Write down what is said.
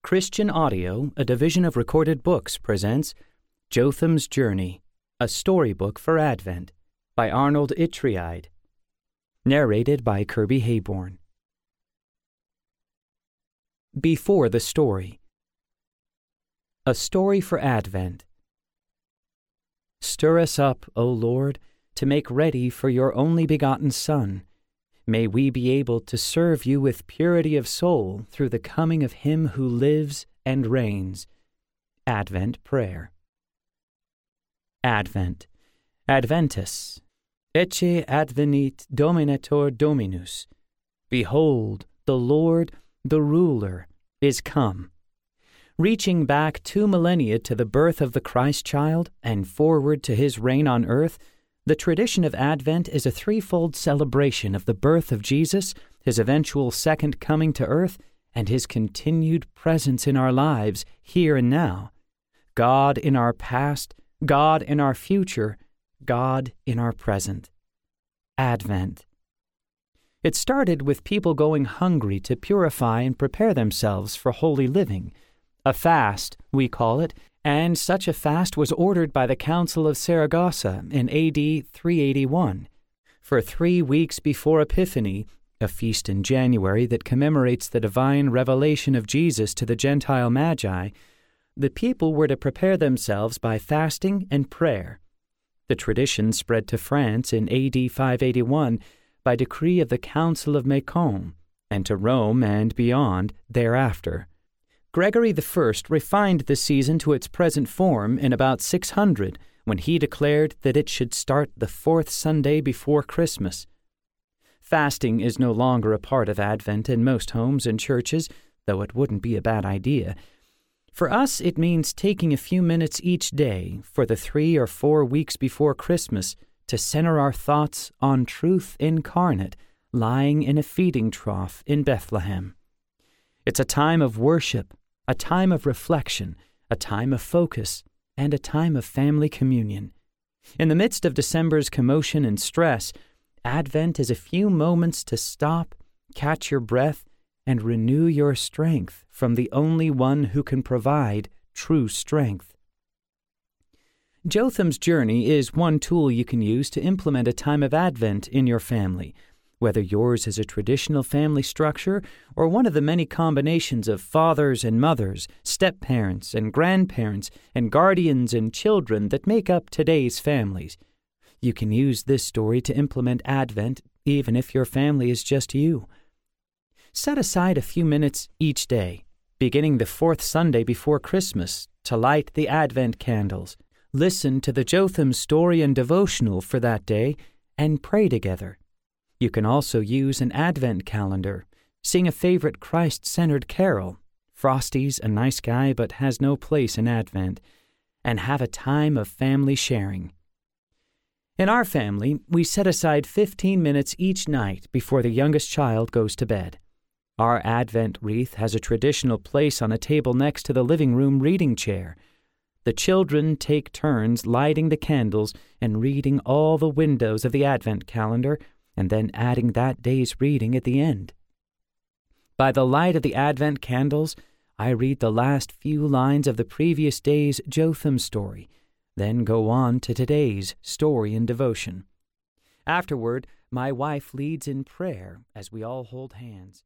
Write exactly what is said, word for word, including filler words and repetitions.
Christian Audio, a division of Recorded Books, presents Jotham's Journey, a storybook for Advent, by Arnold Itriide. Narrated by Kirby Hayborn. Before the Story. A Story for Advent. Stir us up, O Lord, to make ready for your only begotten Son. May we be able to serve you with purity of soul through the coming of him who lives and reigns. Advent Prayer. Advent. Adventus. Ecce advenit Dominator Dominus. Behold, the Lord, the ruler, is come. Reaching back two millennia to the birth of the Christ child and forward to his reign on earth, the tradition of Advent is a threefold celebration of the birth of Jesus, his eventual second coming to earth, and his continued presence in our lives here and now. God in our past, God in our future, God in our present. Advent. It started with people going hungry to purify and prepare themselves for holy living. A fast, we call it, and such a fast was ordered by the Council of Saragossa in A D three eighty-one. For three weeks before Epiphany, a feast in January that commemorates the divine revelation of Jesus to the Gentile Magi, the people were to prepare themselves by fasting and prayer. The tradition spread to France in A D five eighty-one by decree of the Council of Macon, and to Rome and beyond thereafter. Gregory the First refined the season to its present form in about six hundred, when he declared that it should start the fourth Sunday before Christmas. Fasting is no longer a part of Advent in most homes and churches, though it wouldn't be a bad idea. For us, it means taking a few minutes each day for the three or four weeks before Christmas to center our thoughts on truth incarnate, lying in a feeding trough in Bethlehem. It's a time of worship, a time of reflection, a time of focus, and a time of family communion. In the midst of December's commotion and stress, Advent is a few moments to stop, catch your breath, and renew your strength from the only one who can provide true strength. Jotham's Journey is one tool you can use to implement a time of Advent in your family, whether yours is a traditional family structure or one of the many combinations of fathers and mothers, step-parents and grandparents and guardians and children that make up today's families. You can use this story to implement Advent even if your family is just you. Set aside a few minutes each day, beginning the fourth Sunday before Christmas, to light the Advent candles. Listen to the Jotham story and devotional for that day and pray together. You can also use an Advent calendar, sing a favorite Christ-centered carol, Frosty's a nice guy but has no place in Advent, and have a time of family sharing. In our family, we set aside fifteen minutes each night before the youngest child goes to bed. Our Advent wreath has a traditional place on a table next to the living room reading chair. The children take turns lighting the candles and reading all the windows of the Advent calendar, and then adding that day's reading at the end. By the light of the Advent candles, I read the last few lines of the previous day's Jotham story, then go on to today's story and devotion. Afterward, my wife leads in prayer as we all hold hands.